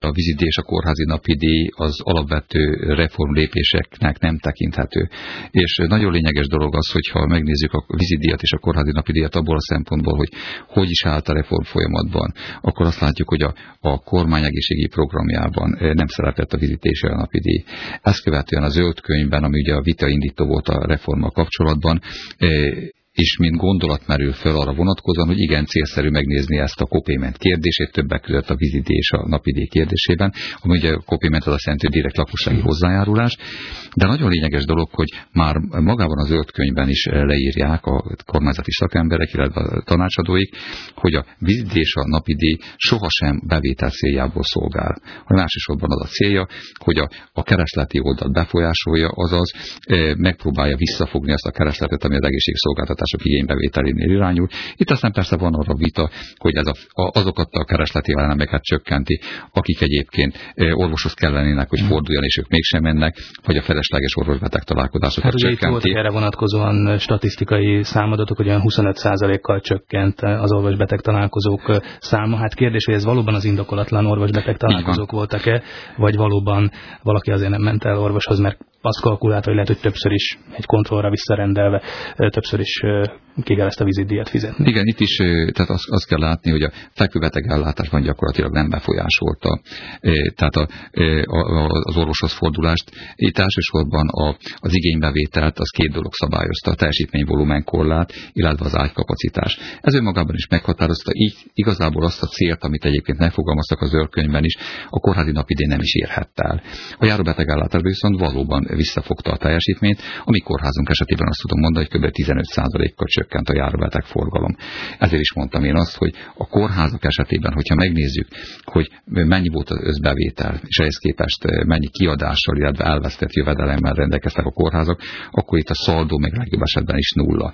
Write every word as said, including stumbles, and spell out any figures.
a vízidíj és a kórházi napidíj az alapvető reformlépéseknek nem tekinthető. És nagyon lényeges dolog az, hogyha megnézzük a vízidíjat és a kórházi napidíjat abból a szempontból, hogy hogy is állt a reform folyamatban, akkor azt látjuk, hogy a, a kormány egészségügyi programjában nem szerepelt a vízidíj és a napidíj. Ezt követően a zöld könyvben, ami ugye a vitaindító volt a reformmal kapcsolatban, és mint gondolat merül fel arra vonatkozóan, hogy igen, célszerű megnézni ezt a copayment kérdését, többek között a vízidíj és a napidíj kérdésében, ami ugye a copayment az azt jelenti, hogy direkt lakossági hozzájárulás, de nagyon lényeges dolog, hogy már magában az zöld könyvben is leírják a kormányzati szakemberek, illetve a tanácsadóik, hogy a vízidíj és a napidíj sohasem bevétel céljából szolgál. A másosorban az a célja, hogy a, a keresleti oldalt befolyásolja, azaz e, megpróbálja visszafogni azt a keresletet, ami az egészségszolgáltatás igénybevételénél irányul. Itt aztán persze van arra vita, hogy ez a, azokat a keresleti elemeket csökkenti, akik egyébként orvoshoz kellenének, hogy forduljon, és ők mégsem mennek, vagy a felesleges orvos-beteg találkozásokat hát csökkenti. Hát ugye itt voltak erre vonatkozóan statisztikai számadatok, hogy olyan huszonöt százalékkal csökkent az orvos-beteg találkozók száma. Hát kérdés, hogy ez valóban az indokolatlan orvos-beteg találkozók voltak-e, vagy valóban valaki azért nem ment el orvoshoz, mert azt kalkulálta, hogy lehet, hogy többször is egy kontrollra visszarendelve, többször is ki kell ezt a vízidíjat fizetni. Igen, itt is tehát azt, azt kell látni, hogy a fekvőbeteg ellátásban gyakorlatilag nem befolyásolta tehát a, a, az orvoshoz fordulást. Itt elsősorban a, az igénybevételt az két dolog szabályozta, a teljesítményvolumen korlát, illetve az ágykapacitás. Ez önmagában is meghatározta, így igazából azt a célt, amit egyébként megfogalmaztak az zöld könyvben is, a kórházi napidíj nem is érhett el. A járóbeteg ellátásban viszont valóban visszafogta a teljesítményt, ami kórházunk esetében azt tudom mondani, hogy kb. tizenöt százalékkal csökkent a járóbeteg forgalom. Ezért is mondtam én azt, hogy a kórházak esetében, hogyha megnézzük, hogy mennyi volt az összbevétel, és ehhez képest mennyi kiadással, illetve elvesztett jövedelemmel rendelkeztek a kórházak, akkor itt a szaldó még legjobb esetben is nulla.